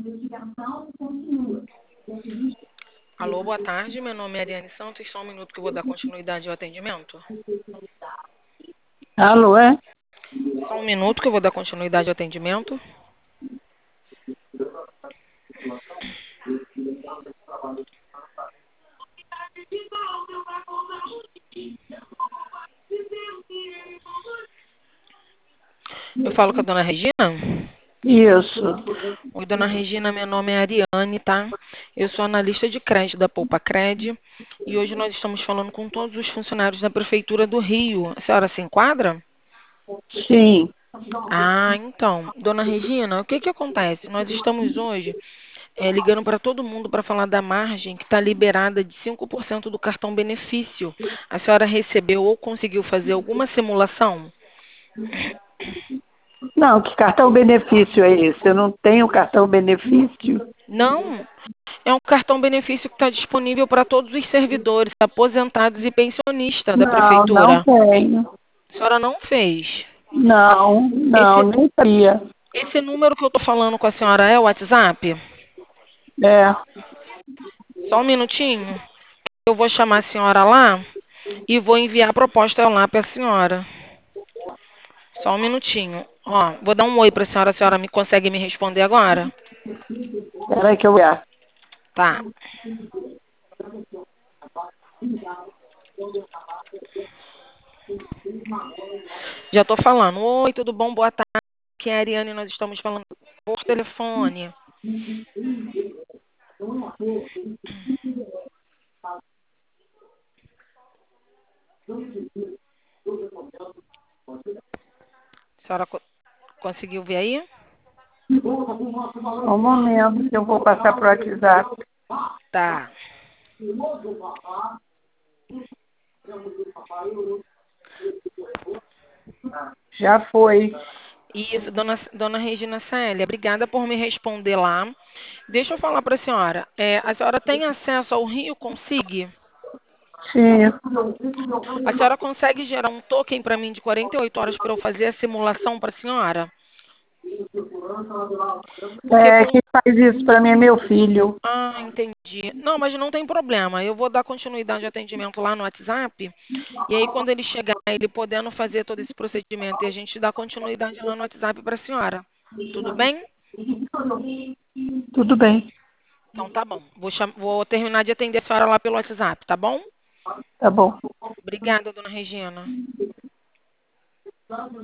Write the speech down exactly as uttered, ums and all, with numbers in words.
Alô, boa tarde. Meu nome é Ariane Santos. Só um minuto que eu vou dar continuidade ao atendimento. Alô, é? Só um minuto que eu vou dar continuidade ao atendimento. Eu falo com a dona Regina? Isso. Oi, dona Regina, meu nome é Ariane, tá? Eu sou analista de crédito da Poupa Cred e hoje nós estamos falando com todos os funcionários da Prefeitura do Rio. A senhora se enquadra? Sim. Ah, então, dona Regina, o que que acontece? Nós estamos hoje é, ligando para todo mundo para falar da margem que está liberada de cinco por cento do cartão benefício. A senhora recebeu ou conseguiu fazer alguma simulação? Não, que cartão benefício é esse? Eu não tenho cartão benefício. Não, é um cartão benefício que está disponível para todos os servidores, aposentados e pensionistas da Não, não prefeitura. tenho. A senhora não fez. Não, não, Esse, nem sabia. esse número que eu estou falando com a senhora é o WhatsApp? É, Só um minutinho. Eu vou chamar a senhora lá e vou enviar a proposta lá para a senhora. Só um minutinho. Ó, vou dar um oi para a senhora. A senhora me consegue me responder agora? peraí que eu ia. Tá. Já estou falando. Oi, tudo bom? Boa tarde. Aqui é a Ariane. Nós estamos falando por telefone. A senhora co- conseguiu ver aí? Um momento que eu vou passar pro WhatsApp. Tá. Já foi. Isso, dona, dona Regina Célia, obrigada por me responder lá. Deixa eu falar para a senhora. É, a senhora tem acesso ao Rio Consig? Sim. A senhora consegue gerar um token para mim de quarenta e oito horas para eu fazer a simulação para a senhora? Porque É, com. quem faz isso para mim é meu filho. Ah, entendi. Não, mas não tem problema. Eu vou dar continuidade ao atendimento lá no WhatsApp. E aí, quando ele chegar, ele podendo fazer todo esse procedimento e a gente dá continuidade lá no WhatsApp para a senhora. Tudo bem? Tudo bem. Então tá bom. Vou, cham... Vou terminar de atender a senhora lá pelo WhatsApp, tá bom? Tá bom. Obrigada, dona Regina.